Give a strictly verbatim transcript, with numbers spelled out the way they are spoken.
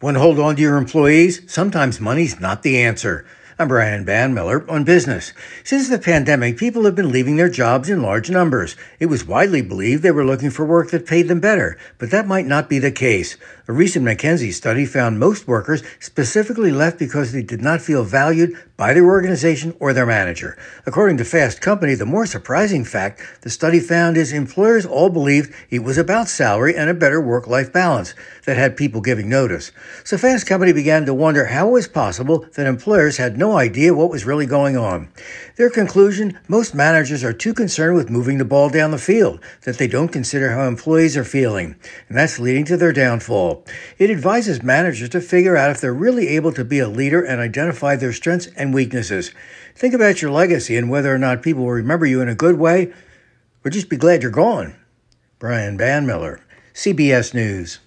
Want to hold on to your employees? Sometimes money's not the answer. I'm Brian Banmiller on business. Since the pandemic, people have been leaving their jobs in large numbers. It was widely believed they were looking for work that paid them better, but that might not be the case. A recent McKinsey study found most workers specifically left because they did not feel valued by their organization or their manager. According to Fast Company, the more surprising fact the study found is employers all believed it was about salary and a better work-life balance that had people giving notice. So Fast Company began to wonder how it was possible that employers had no idea what was really going on. Their conclusion, most managers are too concerned with moving the ball down the field that they don't consider how employees are feeling, and that's leading to their downfall. It advises managers to figure out if they're really able to be a leader and identify their strengths and weaknesses. Think about your legacy and whether or not people will remember you in a good way or just be glad you're gone. Brian Banmiller, C B S News.